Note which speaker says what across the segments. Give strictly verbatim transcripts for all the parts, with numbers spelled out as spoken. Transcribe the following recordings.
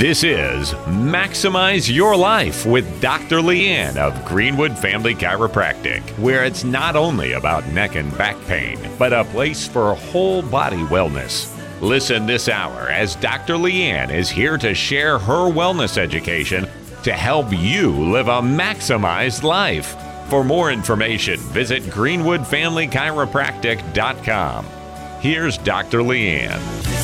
Speaker 1: This is Maximize Your Life with Doctor Leanne of Greenwood Family Chiropractic, where it's not only about neck and back pain, but a place for whole body wellness. Listen this hour as Doctor Leanne is here to share her wellness education to help you live a maximized life. For more information, visit greenwood family chiropractic dot com. Here's Doctor Leanne.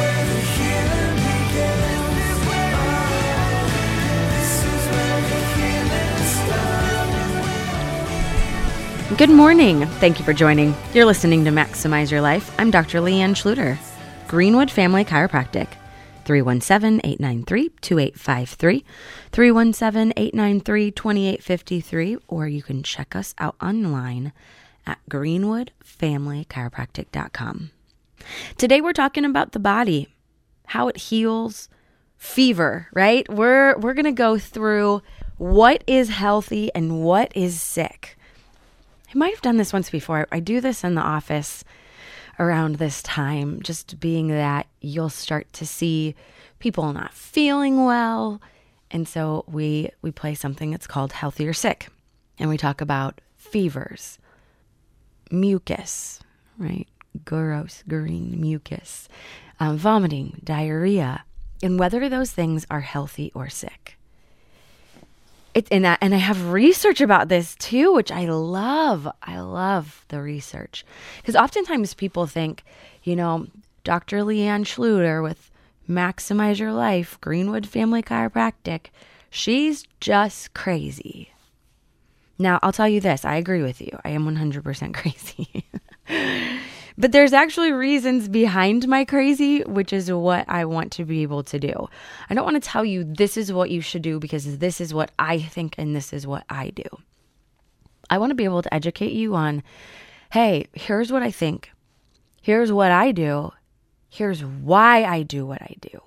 Speaker 2: Good morning. Thank you for joining. You're listening to Maximize Your Life. I'm Doctor Leanne Schluter, Greenwood Family Chiropractic. three one seven, eight nine three, two eight five three, three one seven, eight nine three, two eight five three, or you can check us out online at greenwood family chiropractic dot com. Today we're talking about the body, how it heals, fever, right? We're we're going to go through what is healthy and what is sick. I might have done this once before. I do this in the office around this time, just being that you'll start to see people not feeling well. And so we we play something that's called Healthy or Sick. And we talk about fevers, mucus, right? Gross, green mucus, um, vomiting, diarrhea, and whether those things are healthy or sick. It, and, I, and I have research about this too, which I love. I love the research. Because oftentimes people think, you know, Doctor Leanne Schluter with Maximize Your Life, Greenwood Family Chiropractic, she's just crazy. Now, I'll tell you this. I agree with you. I am one hundred percent crazy. But there's actually reasons behind my crazy, which is what I want to be able to do. I don't want to tell you this is what you should do because this is what I think and this is what I do. I want to be able to educate you on, hey, here's what I think. Here's what I do. Here's why I do what I do.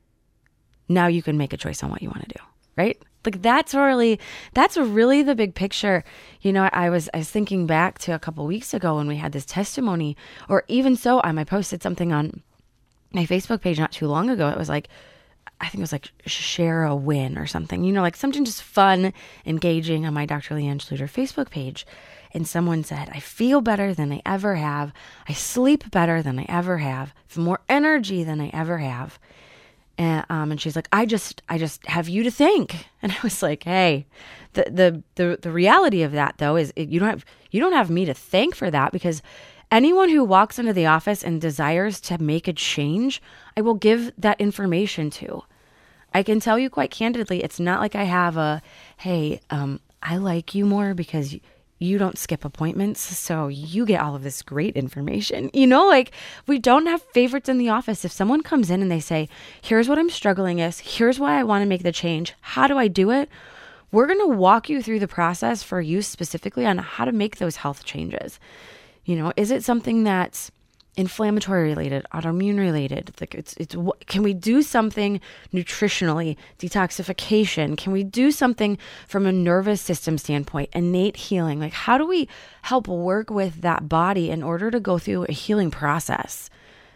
Speaker 2: Now you can make a choice on what you want to do, right? Like that's really, that's really the big picture. You know, I was, I was thinking back to a couple weeks ago when we had this testimony, or even so, um, I posted something on my Facebook page not too long ago. It was like, I think it was like share a win or something, you know, like something just fun, engaging on my Doctor Leanne Schluter Facebook page. And someone said, I feel better than I ever have. I sleep better than I ever have. Have more energy than I ever have. And, um, and she's like, I just, I just have you to thank. And I was like, hey, the, the, the, the reality of that though, is it, you don't have, you don't have me to thank for that, because anyone who walks into the office and desires to make a change, I will give that information to. I can tell you quite candidly, it's not like I have a, hey, um, I like you more because you, you don't skip appointments, so you get all of this great information. You know, like we don't have favorites in the office. If someone comes in and they say, here's what I'm struggling with, here's why I want to make the change, how do I do it? We're going to walk you through the process for you specifically on how to make those health changes. You know, is it something that's inflammatory related, autoimmune related? Like it's, it's, can we do something nutritionally, detoxification? Can we do something from a nervous system standpoint, innate healing? Like how do we help work with that body in order to go through a healing process?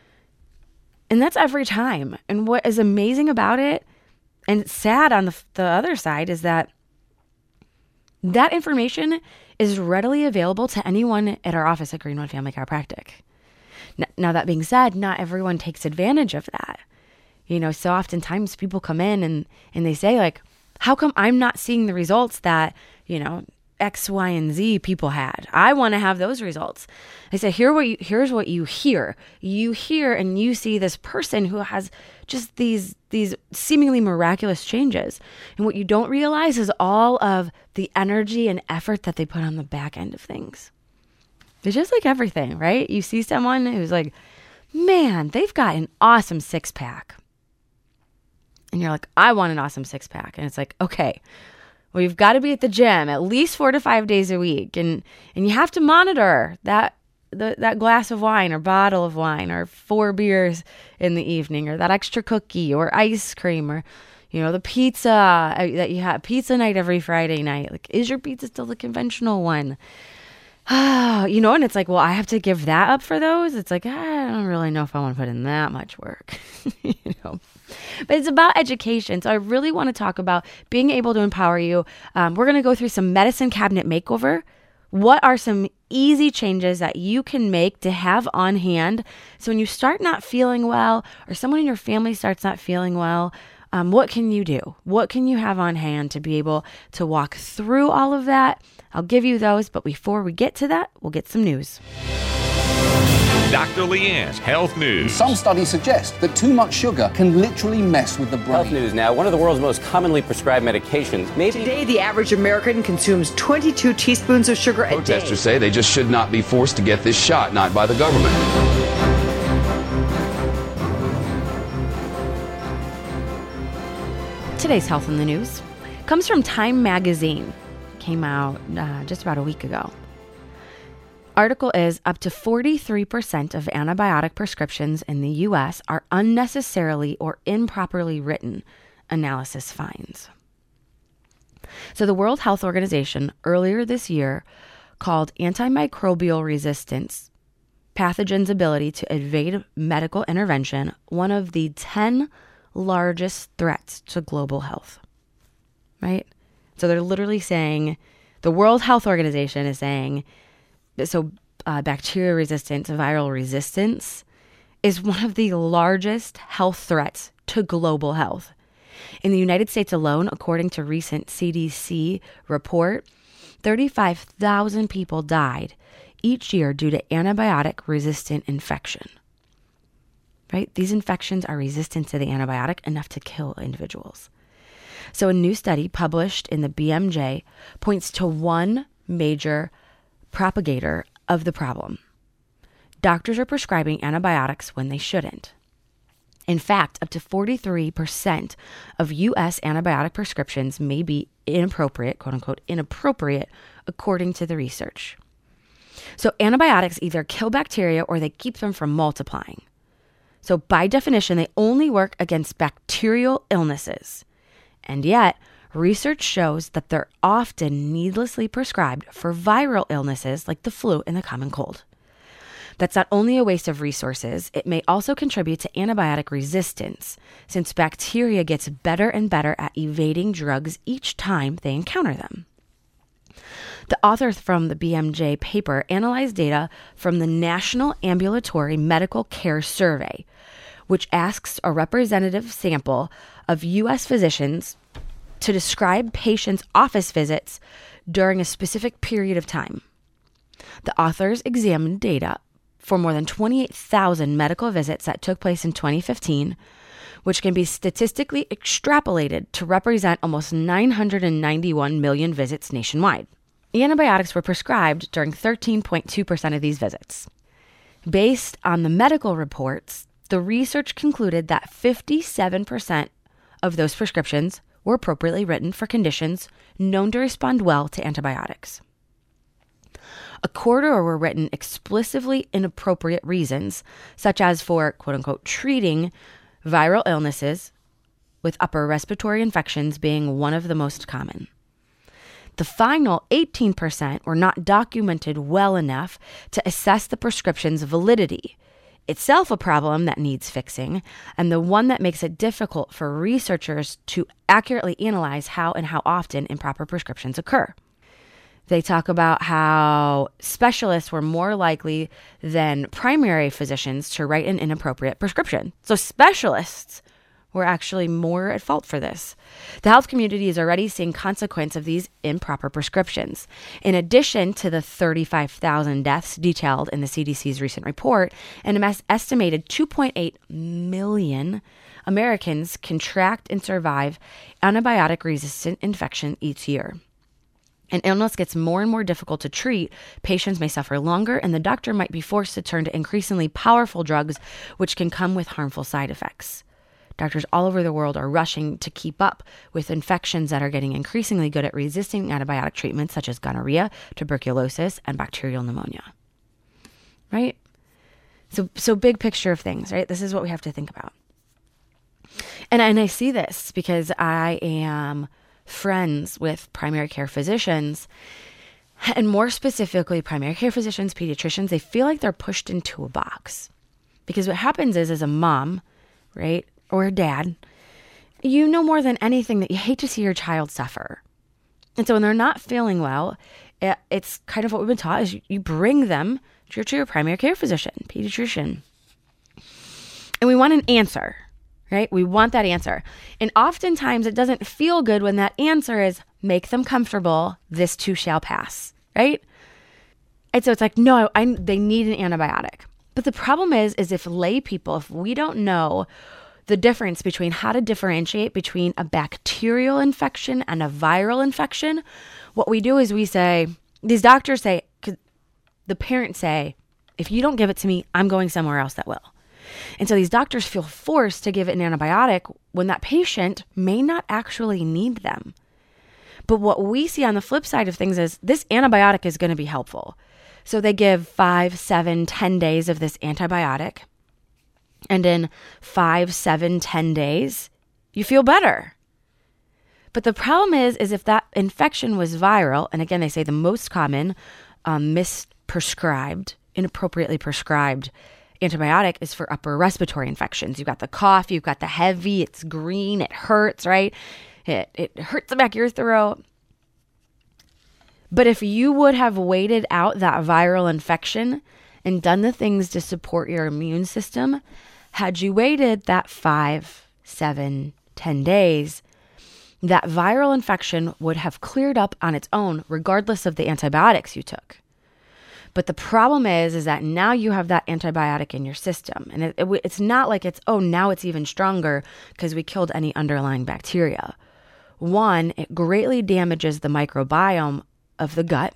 Speaker 2: And that's every time. And what is amazing about it and sad on the, the other side is that that information is readily available to anyone at our office at Greenwood Family Chiropractic. Now, that being said, not everyone takes advantage of that. You know, so oftentimes people come in and, and they say like, how come I'm not seeing the results that, you know, X, Y, and Z people had? I want to have those results. I say, Here what you, here's what you hear. You hear and you see this person who has just these, these seemingly miraculous changes. And what you don't realize is all of the energy and effort that they put on the back end of things. It's just like everything, right? You see someone who's like, man, they've got an awesome six pack. And you're like, I want an awesome six pack. And it's like, okay, well, you've got to be at the gym at least four to five days a week. And, and you have to monitor that, the, that glass of wine or bottle of wine or four beers in the evening or that extra cookie or ice cream or, you know, the pizza that you have, pizza night every Friday night. Like, is your pizza still the conventional one? Ah, you know, and it's like, well, I have to give that up for those. It's like, I don't really know if I want to put in that much work, you know. But it's about education. So I really want to talk about being able to empower you. Um, we're going to go through some medicine cabinet makeover. What are some easy changes that you can make to have on hand? So when you start not feeling well, or someone in your family starts not feeling well, um, what can you do? What can you have on hand to be able to walk through all of that? I'll give you those, but before we get to that, we'll get some news.
Speaker 1: Doctor Leanne's Health News.
Speaker 3: Some studies suggest that too much sugar can literally mess with the brain.
Speaker 4: Health News now, one of the world's most commonly prescribed medications. Maybe
Speaker 5: Today, the average American consumes twenty-two teaspoons of sugar a day.
Speaker 6: Protesters say they just should not be forced to get this shot, not by the government.
Speaker 2: Today's Health in the News comes from Time Magazine. Came out uh, just about a week ago. Article is up to forty-three percent of antibiotic prescriptions in the U S are unnecessarily or improperly written, analysis finds. So the World Health Organization earlier this year called antimicrobial resistance, pathogens' ability to evade medical intervention, one of the ten largest threats to global health, right? So they're literally saying, the World Health Organization is saying, so uh, bacteria resistance, viral resistance is one of the largest health threats to global health. In the United States alone, according to recent C D C report, thirty-five thousand people died each year due to antibiotic-resistant infection. Right? These infections are resistant to the antibiotic enough to kill individuals. So a new study published in the B M J points to one major propagator of the problem. Doctors are prescribing antibiotics when they shouldn't. In fact, up to forty-three percent of U S antibiotic prescriptions may be inappropriate, quote unquote, inappropriate, according to the research. So antibiotics either kill bacteria or they keep them from multiplying. So by definition, they only work against bacterial illnesses. And yet, research shows that they're often needlessly prescribed for viral illnesses like the flu and the common cold. That's not only a waste of resources, it may also contribute to antibiotic resistance, since bacteria gets better and better at evading drugs each time they encounter them. The author from the B M J paper analyzed data from the National Ambulatory Medical Care Survey, which asks a representative sample of U S physicians to describe patients' office visits during a specific period of time. The authors examined data for more than twenty-eight thousand medical visits that took place in twenty fifteen, which can be statistically extrapolated to represent almost nine hundred ninety-one million visits nationwide. Antibiotics were prescribed during thirteen point two percent of these visits. Based on the medical reports, the research concluded that fifty-seven percent of those prescriptions were appropriately written for conditions known to respond well to antibiotics. A quarter were written explicitly inappropriate reasons, such as for, quote unquote, treating viral illnesses, with upper respiratory infections being one of the most common. The final eighteen percent were not documented well enough to assess the prescription's validity, itself a problem that needs fixing, and the one that makes it difficult for researchers to accurately analyze how and how often improper prescriptions occur. They talk about how specialists were more likely than primary physicians to write an inappropriate prescription. So specialists were actually more at fault for this. The health community is already seeing consequence of these improper prescriptions. In addition to the thirty-five thousand deaths detailed in the C D C's recent report, an estimated two point eight million Americans contract and survive antibiotic-resistant infection each year. An illness gets more and more difficult to treat, patients may suffer longer, and the doctor might be forced to turn to increasingly powerful drugs, which can come with harmful side effects. Doctors all over the world are rushing to keep up with infections that are getting increasingly good at resisting antibiotic treatments such as gonorrhea, tuberculosis, and bacterial pneumonia. Right? So, so big picture of things, right? This is what we have to think about. And, and I see this because I am friends with primary care physicians, and more specifically, primary care physicians, pediatricians. They feel like they're pushed into a box because what happens is, as a mom, right, or a dad, You know more than anything that you hate to see your child suffer. And so when they're not feeling well, it, it's kind of what we've been taught is you, you bring them to your, to your primary care physician, pediatrician. And we want an answer, right? We want that answer. And oftentimes it doesn't feel good when that answer is make them comfortable. This too shall pass, right? And so it's like, no, I, they need an antibiotic. But the problem is, is if lay people, if we don't know the difference between how to differentiate between a bacterial infection and a viral infection, what we do is we say, these doctors say, the parents say, if you don't give it to me, I'm going somewhere else that will. And so these doctors feel forced to give it an antibiotic when that patient may not actually need them. But what we see on the flip side of things is this antibiotic is going to be helpful. So they give five, seven, ten days of this antibiotic. And in five, seven, ten days, you feel better. But the problem is, is if that infection was viral, and again, they say the most common um, misprescribed, inappropriately prescribed antibiotic is for upper respiratory infections. You've got the cough, you've got the heavy, it's green, it hurts, right? It, it hurts the back of your throat. But if you would have waited out that viral infection and done the things to support your immune system, had you waited that five, seven, ten days, that viral infection would have cleared up on its own, regardless of the antibiotics you took. But the problem is, is that now you have that antibiotic in your system. And it, it, it's not like it's, oh, now it's even stronger because we killed any underlying bacteria. One, it greatly damages the microbiome of the gut.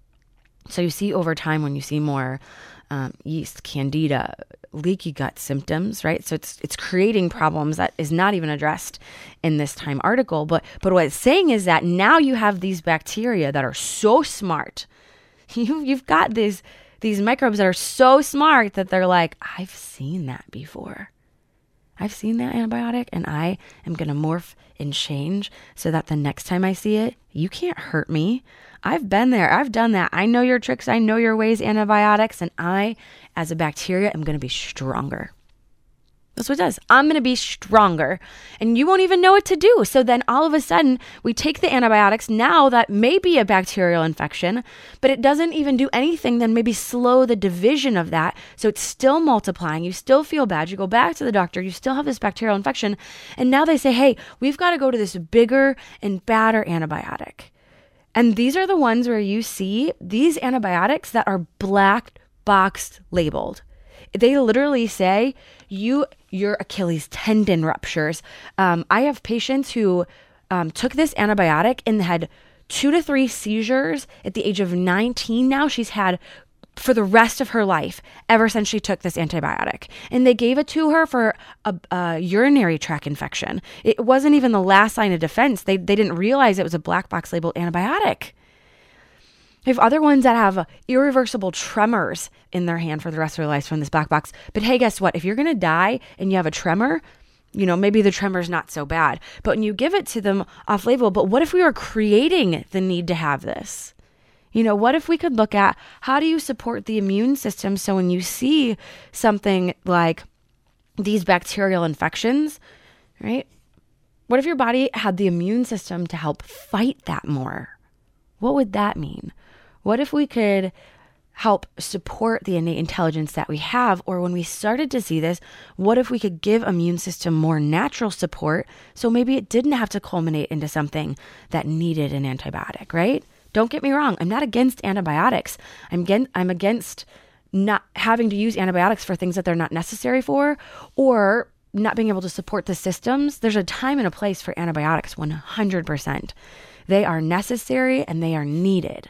Speaker 2: So you see over time when you see more um, yeast, candida, leaky gut symptoms, right? So it's it's creating problems that is not even addressed in this Time article. But but what it's saying is that now you have these bacteria that are so smart. You, you've got these, these microbes that are so smart that they're like, I've seen that before. I've seen that antibiotic and I am going to morph and change so that the next time I see it, you can't hurt me. I've been there. I've done that. I know your tricks. I know your ways, antibiotics. And I, as a bacteria, am going to be stronger. That's what it does. I'm going to be stronger and you won't even know what to do. So then all of a sudden we take the antibiotics now that may be a bacterial infection, but it doesn't even do anything then maybe slow the division of that. So it's still multiplying. You still feel bad. You go back to the doctor. You still have this bacterial infection. And now they say, hey, we've got to go to this bigger and badder antibiotic. And these are the ones where you see these antibiotics that are black box labeled. They literally say you your Achilles tendon ruptures. Um, I have patients who um, took this antibiotic and had two to three seizures at the age of nineteen. Now she's had for the rest of her life ever since she took this antibiotic. And they gave it to her for a, a urinary tract infection. It wasn't even the last line of defense. They they didn't realize it was a black box labeled antibiotic. We have other ones that have irreversible tremors in their hand for the rest of their lives from this black box. But hey, guess what? If you're going to die and you have a tremor, you know, maybe the tremor's not so bad. But when you give it to them off label, but what if we were creating the need to have this? You know, what if we could look at how do you support the immune system so when you see something like these bacterial infections, right? What if your body had the immune system to help fight that more? What would that mean? What if we could help support the innate intelligence that we have? Or when we started to see this, what if we could give immune system more natural support so maybe it didn't have to culminate into something that needed an antibiotic, right? Don't get me wrong. I'm not against antibiotics. I'm against, I'm against not having to use antibiotics for things that they're not necessary for or not being able to support the systems. There's a time and a place for antibiotics, one hundred percent. They are necessary and they are needed.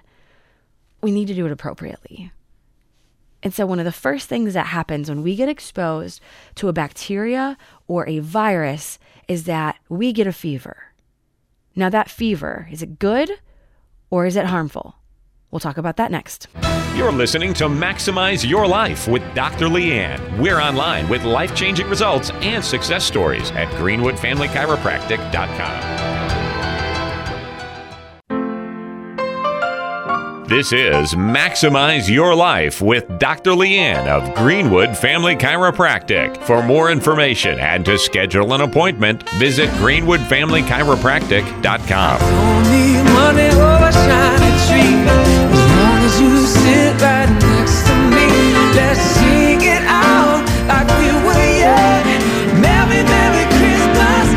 Speaker 2: We need to do it appropriately. And so one of the first things that happens when we get exposed to a bacteria or a virus is that we get a fever. Now that fever, is it good or is it harmful? We'll talk about that next.
Speaker 1: You're listening to Maximize Your Life with Doctor Leanne. We're online with life-changing results and success stories at greenwood family chiropractic dot com. This is Maximize Your Life with Doctor Leanne of Greenwood Family Chiropractic. For more information and to schedule an appointment, visit greenwood family chiropractic dot com.
Speaker 7: Only money over shiny tree. As long as you sit right next to me, let's sing it out like we were young. Merry, Merry Christmas,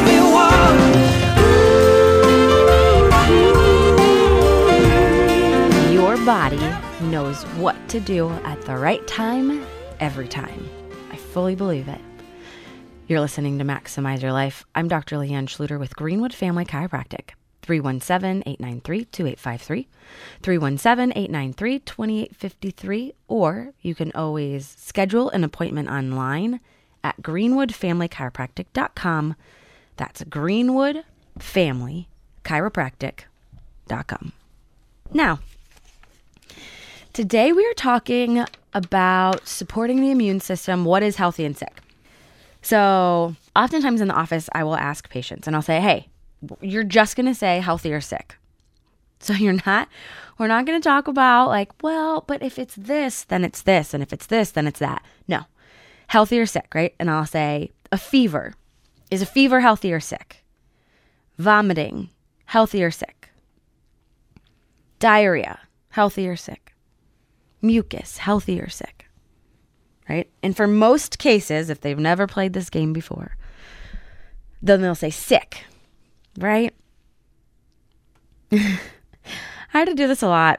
Speaker 7: everyone.
Speaker 2: Your body knows what to do at the right time, every time. I fully believe it. You're listening to Maximize Your Life. I'm Doctor Leanne Schluter with Greenwood Family Chiropractic. three one seven, eight nine three, two eight five three, three one seven, eight nine three, two eight five three, or you can always schedule an appointment online at greenwood family chiropractic dot com. That's greenwood family chiropractic dot com. Now, today we are talking about supporting the immune system. What is healthy and sick? So oftentimes in the office, I will ask patients and I'll say, hey, you're just going to say healthy or sick. So you're not, we're not going to talk about like, well, but if it's this, then it's this. And if it's this, then it's that. No, healthy or sick, right? And I'll say a fever. Is a fever healthy or sick? Vomiting, healthy or sick? Diarrhea, healthy or sick? Mucus, healthy or sick? Right? And for most cases, if they've never played this game before, then they'll say sick. Right? I had to do this a lot.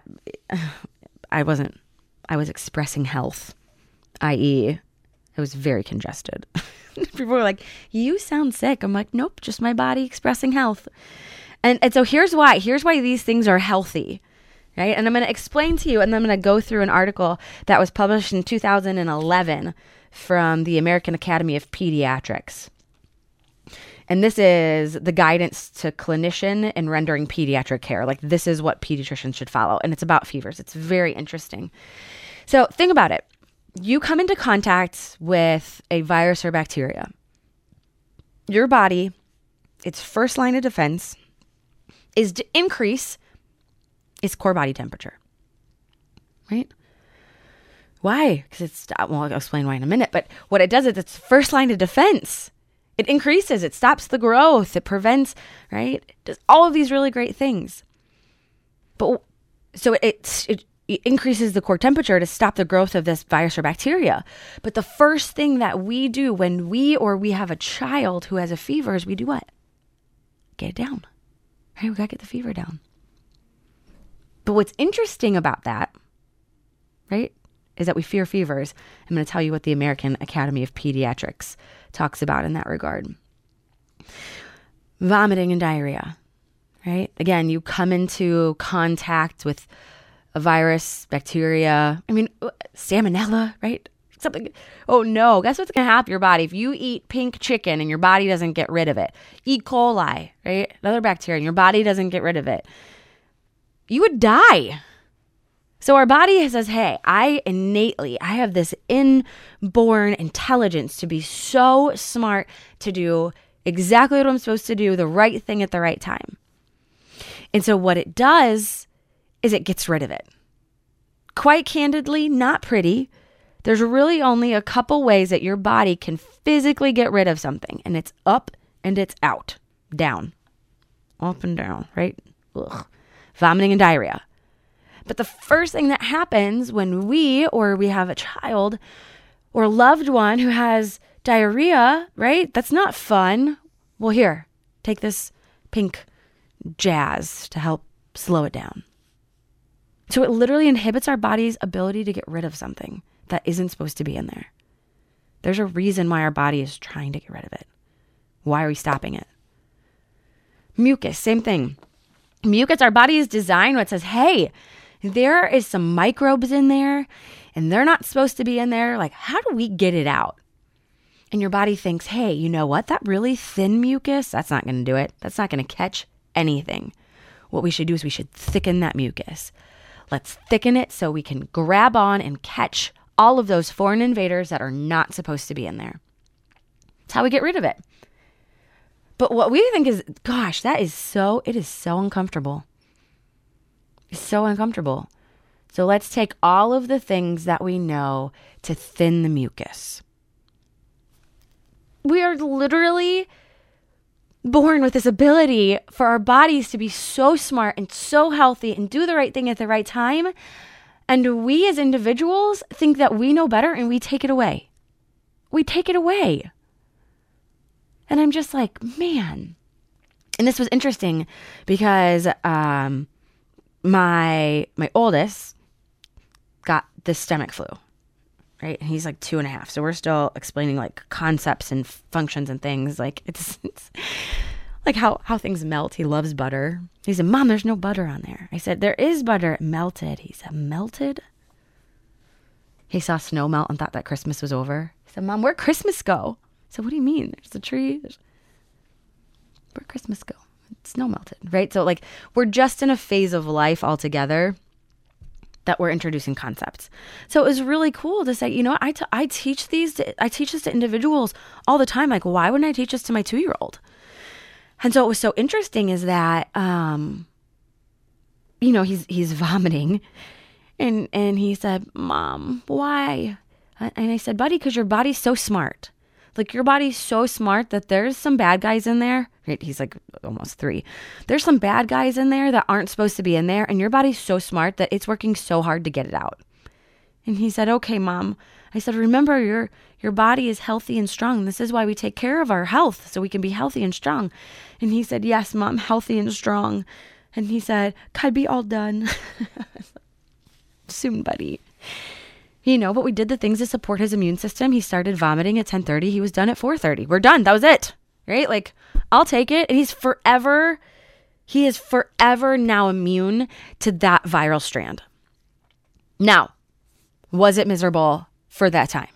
Speaker 2: I wasn't, I was expressing health, that is, it was very congested. People were like, you sound sick. I'm like, nope, just my body expressing health. And, and so here's why. Here's why these things are healthy. Right? And I'm going to explain to you, and then I'm going to go through an article that was published in two thousand eleven from the American Academy of Pediatrics. And this is the guidance to clinician in rendering pediatric care. Like, this is what pediatricians should follow. And it's about fevers. It's very interesting. So think about it. You come into contact with a virus or bacteria. Your body, its first line of defense is to increase its core body temperature. Right? Why? Because it's, well, I'll explain why in a minute. But what it does is it's first line of defense. It increases, it stops the growth, it prevents, right? It does all of these really great things. But so it, it, it increases the core temperature to stop the growth of this virus or bacteria. But the first thing that we do when we or we have a child who has a fever is we do what? Get it down. Right? We got to get the fever down. But what's interesting about that, right, is that we fear fevers. I'm going to tell you what the American Academy of Pediatrics talks about in that regard. Vomiting and diarrhea, right? Again, you come into contact with a virus, bacteria, I mean, salmonella, right? Something. Oh no, guess what's going to happen to your body? If you eat pink chicken and your body doesn't get rid of it, E. coli, right? Another bacteria and your body doesn't get rid of it, you would die. So our body says, hey, I innately, I have this inborn intelligence to be so smart to do exactly what I'm supposed to do, the right thing at the right time. And so what it does is it gets rid of it. Quite candidly, not pretty. There's really only a couple ways that your body can physically get rid of something. And it's up and it's out. Down. Up and down, right? Ugh. Vomiting and diarrhea. But the first thing that happens when we or we have a child or a loved one who has diarrhea, right? That's not fun. Well, here, take this pink jazz to help slow it down. So it literally inhibits our body's ability to get rid of something that isn't supposed to be in there. There's a reason why our body is trying to get rid of it. Why are we stopping it? Mucus, same thing. Mucus, our body is designed what says, hey, there is some microbes in there and they're not supposed to be in there. Like, how do we get it out? And your body thinks, hey, you know what? That really thin mucus, that's not going to do it. That's not going to catch anything. What we should do is we should thicken that mucus. Let's thicken it so we can grab on and catch all of those foreign invaders that are not supposed to be in there. That's how we get rid of it. But what we think is, gosh, that is so, it is so uncomfortable. is so uncomfortable. So let's take all of the things that we know to thin the mucus. We are literally born with this ability for our bodies to be so smart and so healthy and do the right thing at the right time. And we as individuals think that we know better and we take it away. We take it away. And I'm just like, man. And this was interesting because um, my my oldest got the stomach flu, right? And he's like two and a half. So we're still explaining like concepts and functions and things. Like it's, it's like how, how things melt. He loves butter. He said, Mom, there's no butter on there. I said, there is butter. It melted. He said, melted? He saw snow melt and thought that Christmas was over. He said, Mom, where'd Christmas go? I said, what do you mean? There's a tree. There's... Where'd Christmas go? Snow melted, right? So like we're just in a phase of life altogether that we're introducing concepts. So it was really cool to say, you know, I, t- I teach these, to, I teach this to individuals all the time. Like, why wouldn't I teach this to my two-year-old? And so what was so interesting is that, um, you know, he's, he's vomiting and, and he said, Mom, why? And I said, buddy, because your body's so smart. Like your body's so smart that there's some bad guys in there. Right? He's like almost three. There's some bad guys in there that aren't supposed to be in there. And your body's so smart that it's working so hard to get it out. And he said, okay, Mom. I said, remember your, your body is healthy and strong. This is why we take care of our health so we can be healthy and strong. And he said, yes, Mom, healthy and strong. And he said, could I be all done? Soon, buddy. You know, but we did the things to support his immune system. He started vomiting at ten thirty. He was done at four thirty. We're done. That was it. Right? Like, I'll take it. And he's forever, he is forever now immune to that viral strand. Now, was it miserable for that time?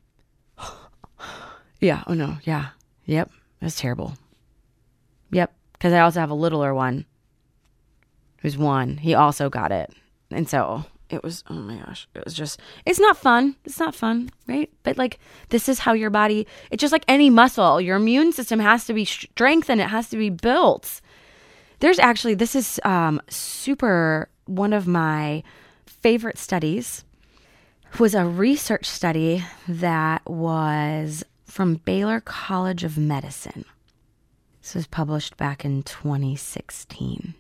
Speaker 2: Yeah. Oh, no. Yeah. Yep. It was terrible. Yep. Because I also have a littler one who's one. He also got it. And so... it was, oh my gosh, it was just, it's not fun. It's not fun, right? But like, this is how your body, it's just like any muscle. Your immune system has to be strengthened. It has to be built. There's actually, this is um, super, one of my favorite studies was a research study that was from Baylor College of Medicine. This was published back in twenty sixteen.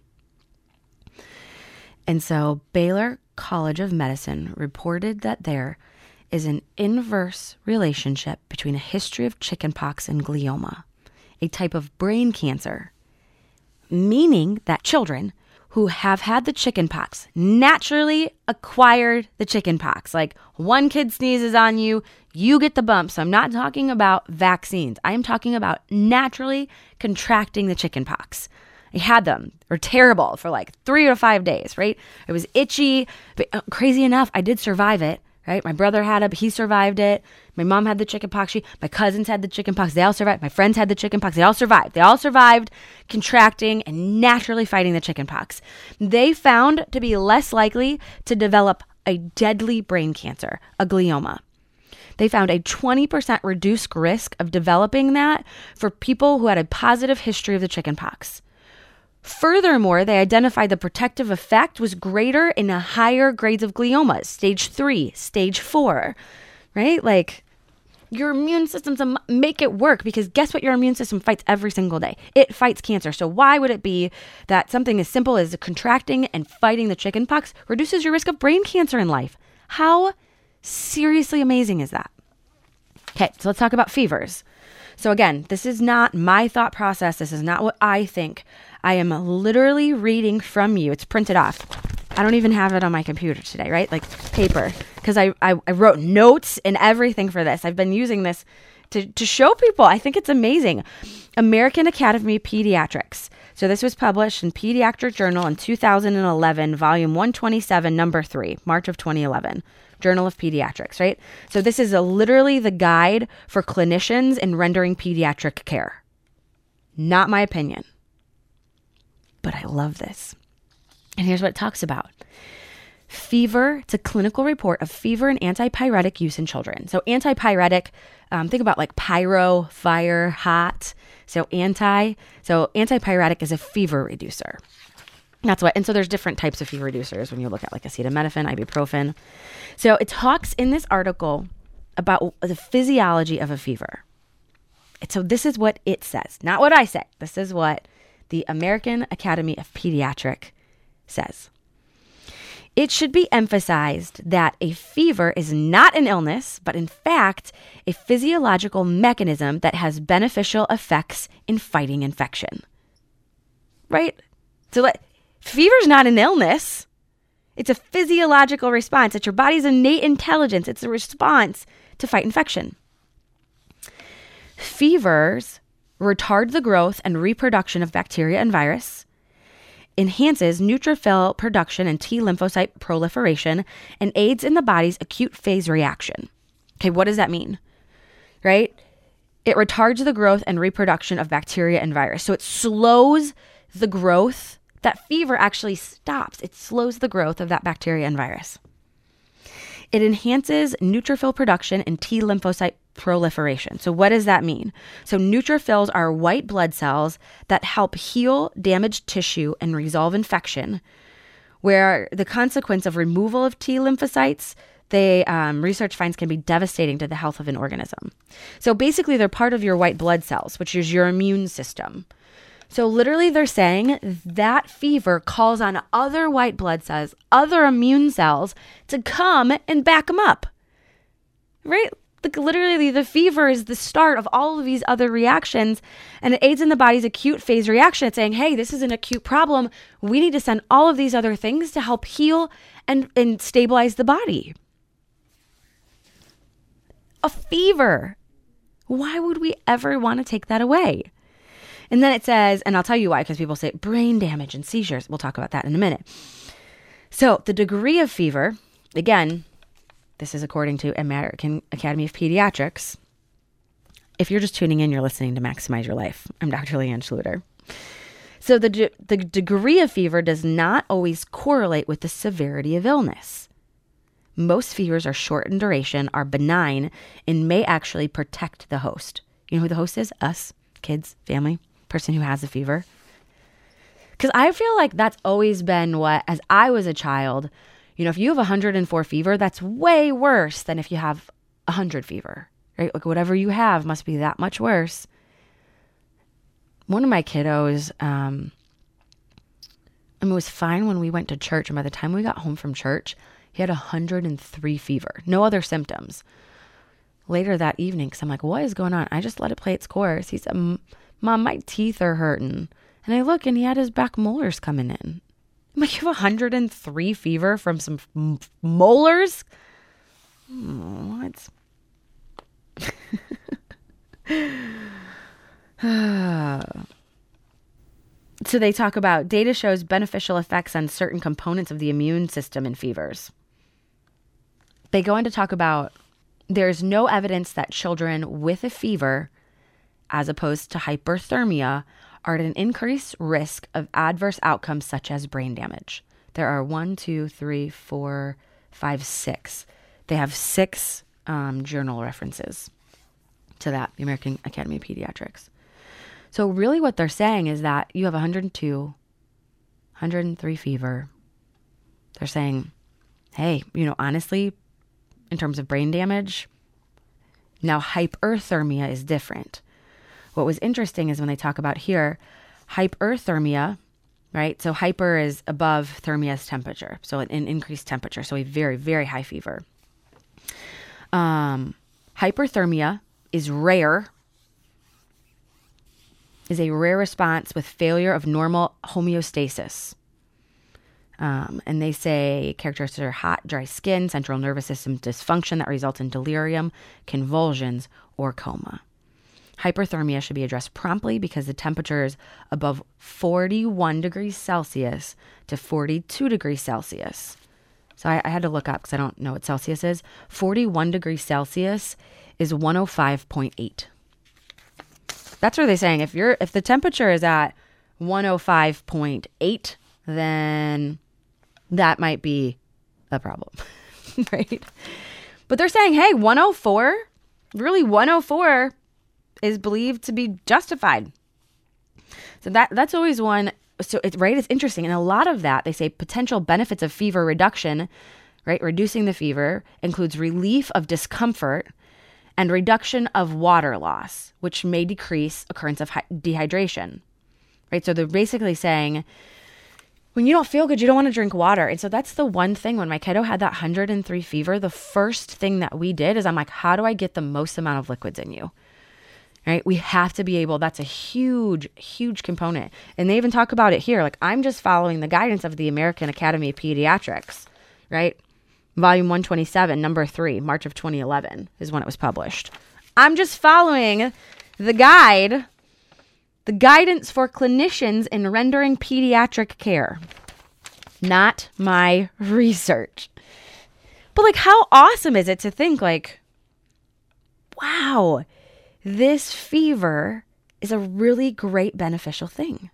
Speaker 2: And so Baylor College of Medicine reported that there is an inverse relationship between a history of chickenpox and glioma, a type of brain cancer, meaning that children who have had the chickenpox naturally acquired the chickenpox. Like one kid sneezes on you, you get the bump. So I'm not talking about vaccines. I am talking about naturally contracting the chickenpox. I had them. They were terrible for like three or five days, right? It was itchy, but uh, crazy enough, I did survive it, right? My brother had it, but he survived it. My mom had the chickenpox. My cousins had the chickenpox. They all survived. My friends had the chickenpox. They all survived. They all survived contracting and naturally fighting the chickenpox. They found to be less likely to develop a deadly brain cancer, a glioma. They found a twenty percent reduced risk of developing that for people who had a positive history of the chickenpox. Furthermore, they identified the protective effect was greater in the higher grades of gliomas, stage three, stage four, right? Like your immune system's a, make it work because guess what your immune system fights every single day? It fights cancer. So why would it be that something as simple as contracting and fighting the chickenpox reduces your risk of brain cancer in life? How seriously amazing is that? Okay, so let's talk about fevers. So again, this is not my thought process. This is not what I think. I am literally reading from you. It's printed off. I don't even have it on my computer today, right? Like paper, because I, I, I wrote notes and everything for this. I've been using this to, to show people. I think it's amazing. American Academy of Pediatrics. So this was published in Pediatric Journal in two thousand eleven, volume one twenty-seven, number three, March of twenty eleven. Journal of Pediatrics, right? So this is a, literally the guide for clinicians in rendering pediatric care. Not my opinion, but I love this. And here's what it talks about. Fever, it's a clinical report of fever and antipyretic use in children. So antipyretic, um, think about like pyro, fire, hot. So anti, so antipyretic is a fever reducer. That's what, and so there's different types of fever reducers when you look at like acetaminophen, ibuprofen. So it talks in this article about the physiology of a fever. So this is what it says, not what I say. This is what the American Academy of Pediatrics says. It should be emphasized that a fever is not an illness, but in fact, a physiological mechanism that has beneficial effects in fighting infection. Right? So let, fever's not an illness. It's a physiological response. It's your body's innate intelligence. It's a response to fight infection. Fevers retard the growth and reproduction of bacteria and virus, enhances neutrophil production and T lymphocyte proliferation, and aids in the body's acute phase reaction. Okay, what does that mean? Right? It retards the growth and reproduction of bacteria and virus. So it slows the growth. That fever actually stops. It slows the growth of that bacteria and virus. It enhances neutrophil production and T lymphocyte proliferation. So what does that mean? So neutrophils are white blood cells that help heal damaged tissue and resolve infection, where the consequence of removal of T lymphocytes, they um, research finds can be devastating to the health of an organism. So basically they're part of your white blood cells, which is your immune system. So literally they're saying that fever calls on other white blood cells, other immune cells to come and back them up, right? Like literally the fever is the start of all of these other reactions, and it aids in the body's acute phase reaction. It's saying, hey, this is an acute problem. We need to send all of these other things to help heal and, and stabilize the body. A fever. Why would we ever want to take that away? And then it says, and I'll tell you why, because people say brain damage and seizures. We'll talk about that in a minute. So the degree of fever, again, this is according to American Academy of Pediatrics. If you're just tuning in, you're listening to Maximize Your Life. I'm Doctor Leanne Schluter. So the, de- the degree of fever does not always correlate with the severity of illness. Most fevers are short in duration, are benign, and may actually protect the host. You know who the host is? Us, kids, family, person who has a fever. Because I feel like that's always been what, as I was a child, you know, if you have one hundred four fever, that's way worse than if you have one hundred fever, right? Like whatever you have must be that much worse. One of my kiddos, um, I mean, it was fine when we went to church. And by the time we got home from church, he had one hundred three fever, no other symptoms. Later that evening, because I'm like, what is going on? I just let it play its course. He said, Mom, my teeth are hurting. And I look and he had his back molars coming in. I'm like, you have one hundred three fever from some m- molars? What? So they talk about data shows beneficial effects on certain components of the immune system in fevers. They go on to talk about there's no evidence that children with a fever, as opposed to hyperthermia, are at an increased risk of adverse outcomes such as brain damage. There are one, two, three, four, five, six. They have six um, journal references to that, the American Academy of Pediatrics. So really what they're saying is that you have one hundred two, one hundred three fever. They're saying, hey, you know, honestly, in terms of brain damage, now hyperthermia is different. What was interesting is when they talk about here, hyperthermia, right? So hyper is above thermia's temperature. So an increased temperature. So a very, very high fever. Um, hyperthermia is rare, is a rare response with failure of normal homeostasis. Um, and they say characteristics are hot, dry skin, central nervous system dysfunction that results in delirium, convulsions, or coma. Hyperthermia should be addressed promptly because the temperature is above forty-one degrees Celsius to forty-two degrees Celsius. So I, I had to look up because I don't know what Celsius is. forty-one degrees Celsius is one oh five point eight. That's what they're saying. If you're if the temperature is at one oh five point eight, then that might be a problem, right? But they're saying, hey, one oh four, really one oh four is believed to be justified. So that that's always one so it's right. It's interesting. And a lot of that, they say potential benefits of fever reduction, right? Reducing the fever includes relief of discomfort and reduction of water loss, which may decrease occurrence of hy- dehydration, right? So they're basically saying when you don't feel good, you don't want to drink water. And so that's the one thing when my kiddo had that one hundred three fever, the first thing that we did is I'm like, how do I get the most amount of liquids in you? Right? We have to be able, that's a huge, huge component. And they even talk about it here. Like, I'm just following the guidance of the American Academy of Pediatrics, right? Volume one twenty-seven, number three, March of twenty eleven is when it was published. I'm just following the guide, the guidance for clinicians in rendering pediatric care, not my research. But like, how awesome is it to think like, wow, this fever is a really great beneficial thing.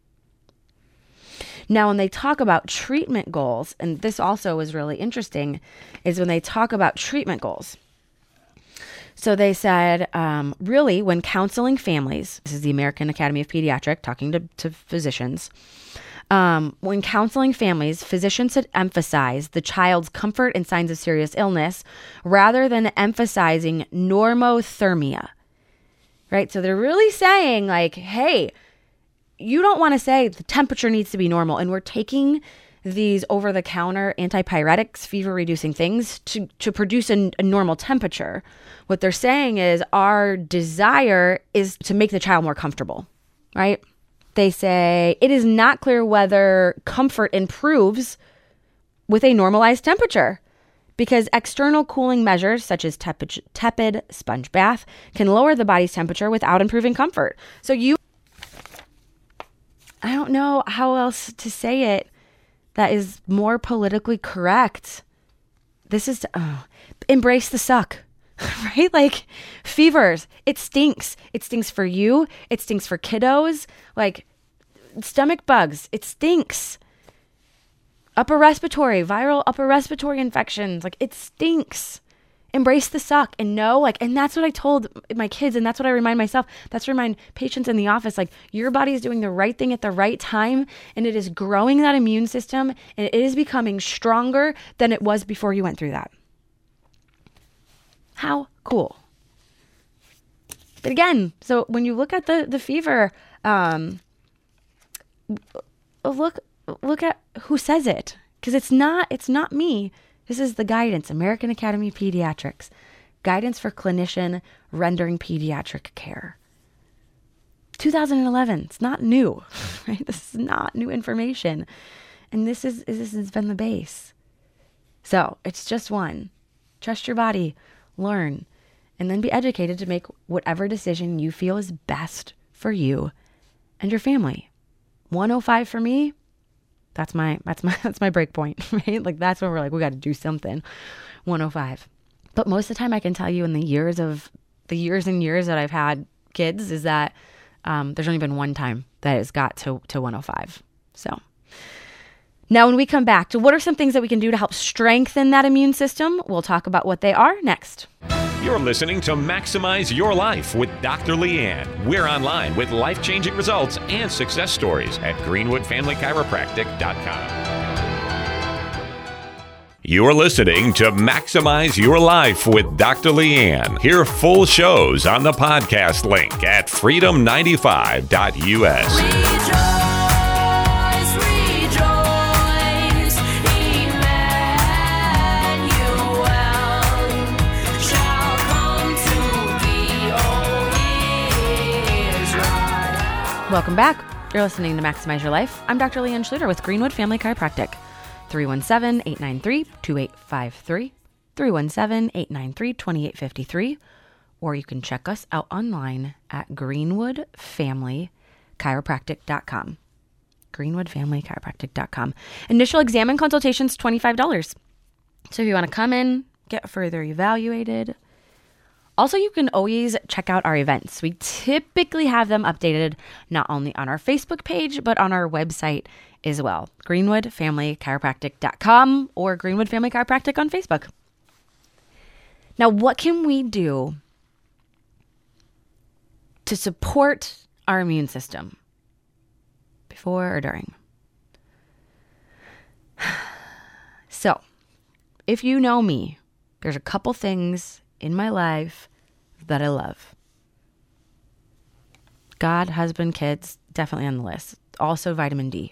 Speaker 2: Now, when they talk about treatment goals, and this also is really interesting, is when they talk about treatment goals. So they said, um, really, when counseling families, this is the American Academy of Pediatrics talking to, to physicians, um, when counseling families, physicians should emphasize the child's comfort and signs of serious illness rather than emphasizing normothermia. Right? So they're really saying like, hey, you don't want to say the temperature needs to be normal. And we're taking these over-the-counter antipyretics, fever-reducing things to, to produce a, a normal temperature. What they're saying is our desire is to make the child more comfortable, right? They say it is not clear whether comfort improves with a normalized temperature, because external cooling measures such as tepid, tepid sponge bath can lower the body's temperature without improving comfort. So you, I don't know how else to say it that is more politically correct. This is, to, oh, embrace the suck, right? Like fevers, it stinks. It stinks for you. It stinks for kiddos. Like stomach bugs, it stinks. Upper respiratory, viral upper respiratory infections, like it stinks. Embrace the suck and know, like, and that's what I told my kids, and that's what I remind myself. That's what I remind patients in the office, like, your body is doing the right thing at the right time, and it is growing that immune system, and it is becoming stronger than it was before you went through that. How cool. But again, so when you look at the, the fever, um, look, look at who says it, because it's not, it's not me. This is the guidance, American Academy of Pediatrics, guidance for clinician rendering pediatric care. two thousand eleven, it's not new, right? This is not new information. And this is, this has been the base. So it's just one. Trust your body, learn, and then be educated to make whatever decision you feel is best for you and your family. one oh five for me. That's my, that's my, that's my break point, right? Like that's when we're like, we got to do something. one oh five. But most of the time I can tell you in the years of the years and years that I've had kids is that, um, there's only been one time that it's got to, to one oh five. So now when we come back to what are some things that we can do to help strengthen that immune system, we'll talk about what they are next.
Speaker 1: You're listening to Maximize Your Life with Doctor Leanne. We're online with life-changing results and success stories at greenwood family chiropractic dot com. You're listening to Maximize Your Life with Doctor Leanne. Hear full shows on the podcast link at freedom ninety-five dot U S.
Speaker 2: Welcome back. You're listening to Maximize Your Life. I'm Doctor Leanne Schluter with Greenwood Family Chiropractic. three one seven, eight nine three, two eight five three, three one seven, eight nine three, two eight five three, or you can check us out online at greenwood family chiropractic dot com. greenwood family chiropractic dot com. Initial exam and consultations, twenty-five dollars. So if you want to come in, get further evaluated. Also, you can always check out our events. We typically have them updated not only on our Facebook page, but on our website as well. greenwood family chiropractic dot com or Greenwood Family Chiropractic on Facebook. Now, what can we do to support our immune system? before or during? So, if you know me, there's a couple things in my life that I love. God, husband, kids, definitely on the list. Also vitamin D.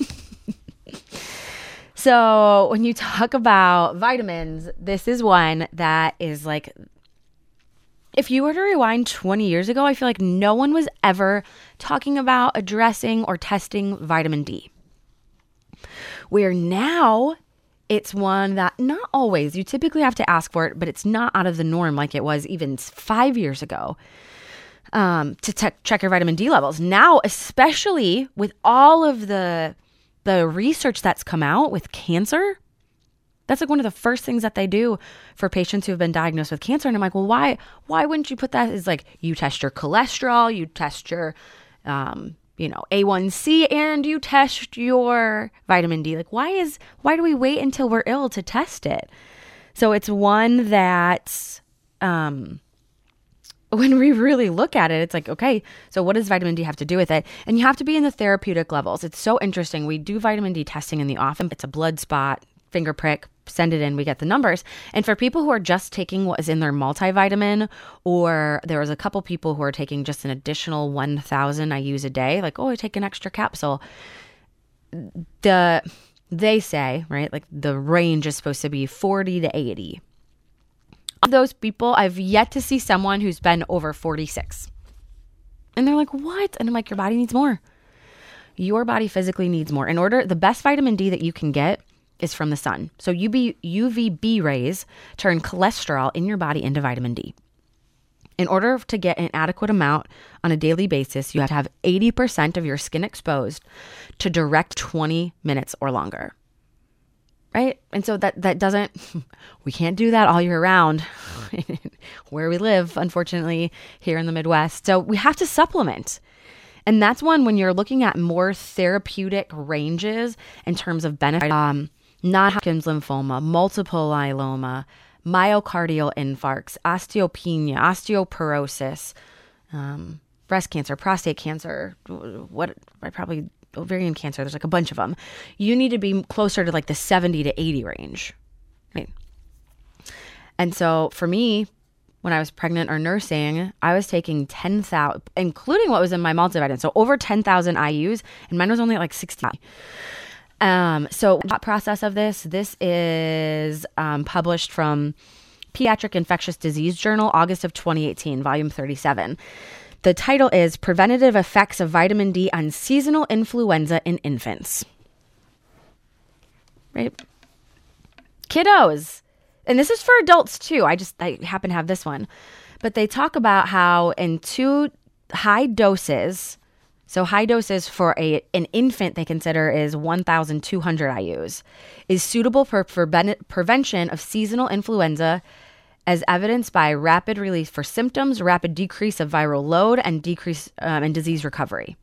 Speaker 2: So when you talk about vitamins, this is one that is like, if you were to rewind twenty years ago, I feel like no one was ever talking about addressing or testing vitamin D. Where now it's one that not always, you typically have to ask for it, but it's not out of the norm like it was even five years ago um, to te- check your vitamin D levels. Now, especially with all of the the research that's come out with cancer, that's like one of the first things that they do for patients who have been diagnosed with cancer. And I'm like, well, why, why wouldn't you put that? Is like, you test your cholesterol, you test your, um, you know, A one C, and you test your vitamin D. Like, why is, why do we wait until we're ill to test it? So it's one that, um, when we really look at it, it's like, okay, so what does vitamin D have to do with it? And you have to be in the therapeutic levels. It's so interesting. We do vitamin D testing in the office. It's a blood spot, finger prick, send it in, we get the numbers. And for people who are just taking what is in their multivitamin, or there was a couple people who are taking just an additional one thousand I use a day, like, oh, I take an extra capsule. The, they say, right, like the range is supposed to be forty to eighty. Of those people, I've yet to see someone who's been over forty-six. And they're like, what? And I'm like, your body needs more. Your body physically needs more. In order, the best vitamin D that you can get is from the sun. So U V B rays turn cholesterol in your body into vitamin D. In order to get an adequate amount on a daily basis, you have to have eighty percent of your skin exposed to direct twenty minutes or longer. Right? And so that, that doesn't, we can't do that all year round where we live, unfortunately, here in the Midwest. So we have to supplement. And that's one when you're looking at more therapeutic ranges in terms of benefit, um, non-Hodgkin's lymphoma, multiple myeloma, myocardial infarcts, osteopenia, osteoporosis, um, breast cancer, prostate cancer, what I probably ovarian cancer, there's like a bunch of them. You need to be closer to like the seventy to eighty range. Right? And so for me, when I was pregnant or nursing, I was taking ten thousand, including what was in my multivitamin. So over ten thousand I U's, and mine was only like sixty. Um, so the process of this, this is um, published from Pediatric Infectious Disease Journal, August of twenty eighteen, volume thirty-seven. The title is Preventative Effects of Vitamin D on Seasonal Influenza in Infants. Right? Kiddos. And this is for adults too. I just, I happen to have this one. But they talk about how in two high doses, so high doses for a an infant they consider is one thousand two hundred I U's, is suitable for, for ben- prevention of seasonal influenza as evidenced by rapid relief for symptoms, rapid decrease of viral load, and decrease um, in disease recovery.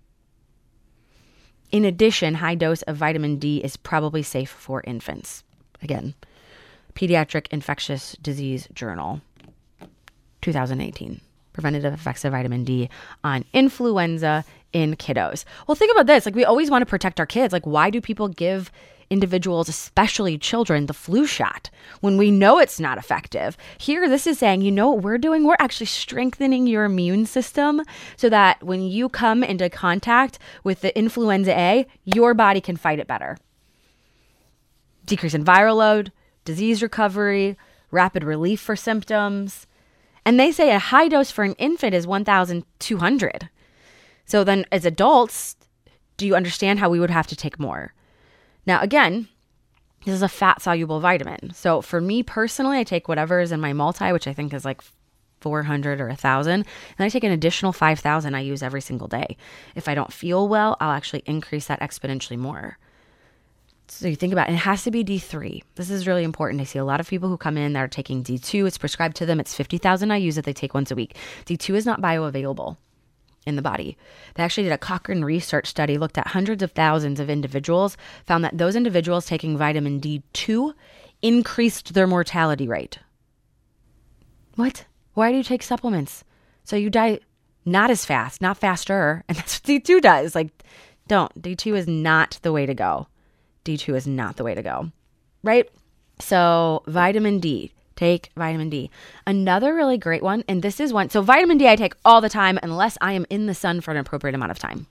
Speaker 2: In addition, high dose of vitamin D is probably safe for infants. Again, Pediatric Infectious Disease Journal, two thousand eighteen. Preventative effects of vitamin D on influenza in kiddos. Well, think about this. Like, we always want to protect our kids. Like, why do people give individuals, especially children, the flu shot when we know it's not effective? Here, this is saying, you know what we're doing? We're actually strengthening your immune system so that when you come into contact with the influenza A, your body can fight it better. Decrease in viral load, disease recovery, rapid relief for symptoms. And they say a high dose for an infant is one thousand two hundred. So then as adults, do you understand how we would have to take more? Now, again, this is a fat-soluble vitamin. So for me personally, I take whatever is in my multi, which I think is like four hundred or one thousand. And I take an additional five thousand I use every single day. If I don't feel well, I'll actually increase that exponentially more. So you think about it, it has to be D three. This is really important. I see a lot of people who come in that are taking D two. It's prescribed to them. It's fifty thousand I U's that they take once a week. D two is not bioavailable in the body. They actually did a Cochrane research study, looked at hundreds of thousands of individuals, found that those individuals taking vitamin D two increased their mortality rate. What? Why do you take supplements? So you die not as fast, not faster. And that's what D two does. Like, Don't. D two is not the way to go. D two is not the way to go, right? So vitamin D, take vitamin D. Another really great one, and this is one. So vitamin D I take all the time unless I am in the sun for an appropriate amount of time.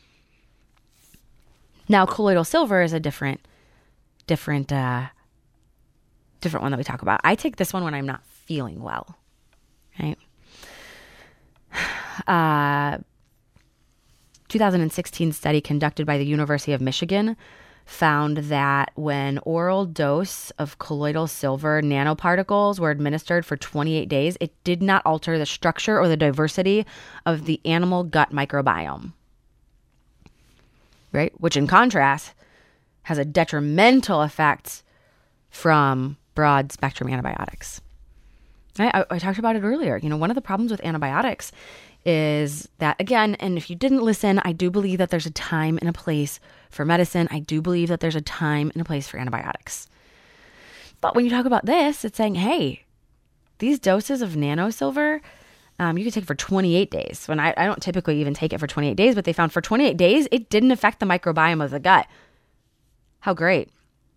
Speaker 2: Now, colloidal silver is a different, different, uh, different one that we talk about. I take this one when I'm not feeling well, right? Uh, two thousand sixteen study conducted by the University of Michigan found that when oral dose of colloidal silver nanoparticles were administered for twenty-eight days, it did not alter the structure or the diversity of the animal gut microbiome, right? Which in contrast has a detrimental effect from broad spectrum antibiotics. I, I talked about it earlier. You know, one of the problems with antibiotics is that, again, and if you didn't listen, I do believe that there's a time and a place for medicine. I do believe that there's a time and a place for antibiotics. But when you talk about this, it's saying, hey, these doses of nanosilver, um, you can take for twenty-eight days. When I, I don't typically even take it for twenty-eight days, but they found for twenty-eight days, it didn't affect the microbiome of the gut. How great.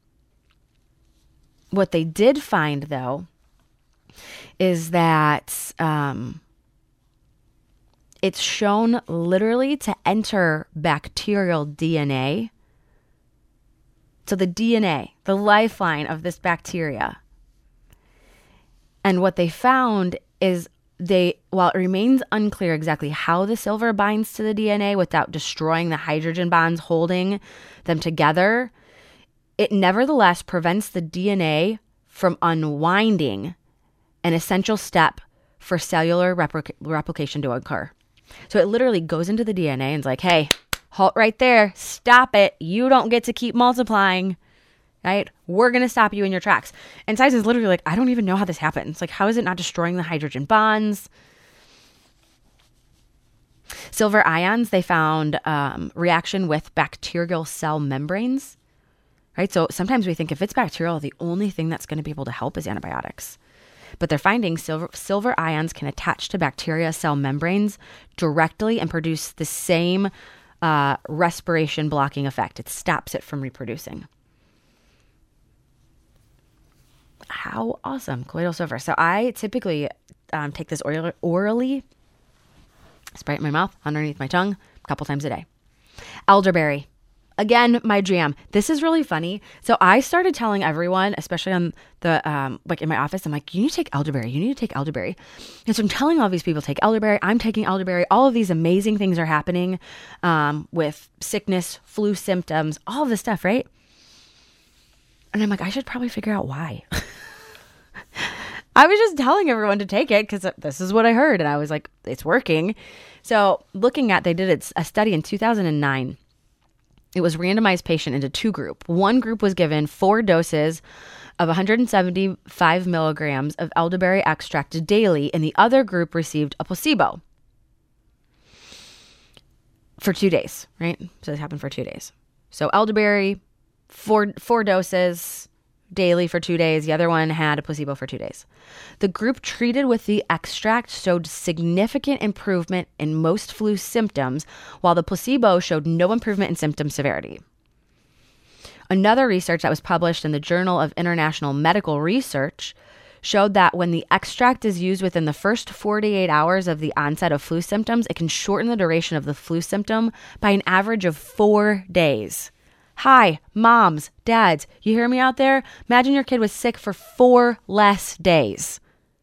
Speaker 2: What they did find, though, is that um, it's shown literally to enter bacterial D N A. So the D N A, the lifeline of this bacteria. And what they found is they, while it remains unclear exactly how the silver binds to the D N A without destroying the hydrogen bonds holding them together, it nevertheless prevents the D N A from unwinding, an essential step for cellular replic- replication to occur. So it literally goes into the D N A and is like, hey, halt right there. Stop it. You don't get to keep multiplying, right? We're going to stop you in your tracks. And science is literally like, I don't even know how this happens. Like, how is it not destroying the hydrogen bonds? Silver ions, they found um, reaction with bacterial cell membranes, right? So sometimes we think if it's bacterial, the only thing that's going to be able to help is antibiotics. But they're finding silver, silver ions can attach to bacteria cell membranes directly and produce the same uh, respiration blocking effect. It stops it from reproducing. How awesome. Colloidal silver. So I typically um, take this oral, orally, spray it in my mouth, underneath my tongue, a couple times a day. Elderberry. Again, my jam. This is really funny. So I started telling everyone, especially on the, um, like in my office, I'm like, you need to take elderberry. You need to take elderberry. And so I'm telling all these people, take elderberry. I'm taking elderberry. All of these amazing things are happening um, with sickness, flu symptoms, all of this stuff, right? And I'm like, I should probably figure out why. I was just telling everyone to take it because this is what I heard. And I was like, it's working. So looking at, they did a study in two thousand nine. It was randomized patient into two groups. One group was given four doses of one hundred seventy-five milligrams of elderberry extract daily, and the other group received a placebo for two days, right? So this happened for two days. So elderberry, four four doses daily for two days. The other one had a placebo for two days. The group treated with the extract showed significant improvement in most flu symptoms, while the placebo showed no improvement in symptom severity. Another research that was published in the Journal of International Medical Research showed that when the extract is used within the first forty-eight hours of the onset of flu symptoms, it can shorten the duration of the flu symptom by an average of four days. Hi, moms, dads, you hear me out there? Imagine your kid was sick for four less days.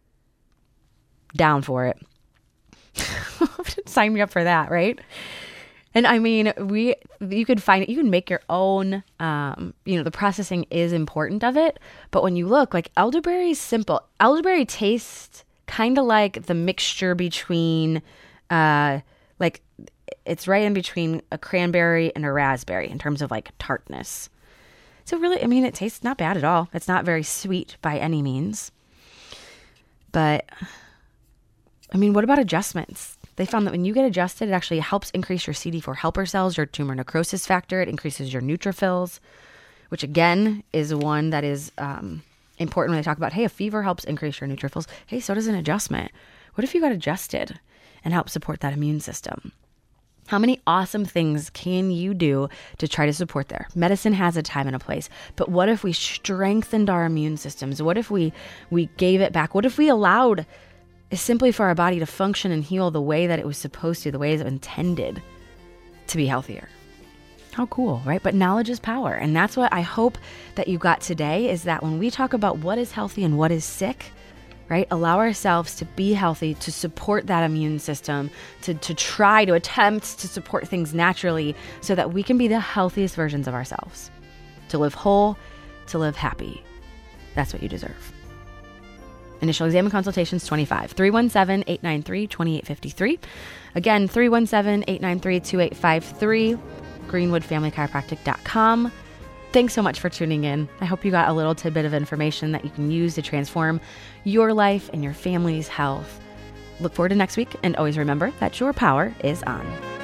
Speaker 2: Down for it. Sign me up for that, right? And I mean, we you could find it, you can make your own, um, you know, the processing is important of it. But when you look, like elderberry is simple. Elderberry tastes kind of like the mixture between, uh, like, it's right in between a cranberry and a raspberry in terms of like tartness. So really, I mean, it tastes not bad at all. It's not very sweet by any means. But, I mean, what about adjustments? They found that when you get adjusted, it actually helps increase your C D four helper cells, your tumor necrosis factor. It increases your neutrophils, which again is one that is um, important when they talk about, hey, a fever helps increase your neutrophils. Hey, so does an adjustment. What if you got adjusted and help support that immune system? How many awesome things can you do to try to support there? Medicine has a time and a place, but what if we strengthened our immune systems? What if we we gave it back? What if we allowed simply for our body to function and heal the way that it was supposed to, the way it was intended to be healthier? How cool, right? But knowledge is power. And that's what I hope that you got today, is that when we talk about what is healthy and what is sick, right? Allow ourselves to be healthy, to support that immune system, to, to try to attempt to support things naturally so that we can be the healthiest versions of ourselves, to live whole, to live happy. That's what you deserve. Initial exam and consultations twenty-five, three one seven, eight nine three, two eight five three. Again, three one seven, eight nine three, two eight five three, greenwood family chiropractic dot com. Thanks so much for tuning in. I hope you got a little tidbit of information that you can use to transform your life and your family's health. Look forward to next week, and always remember that your power is on.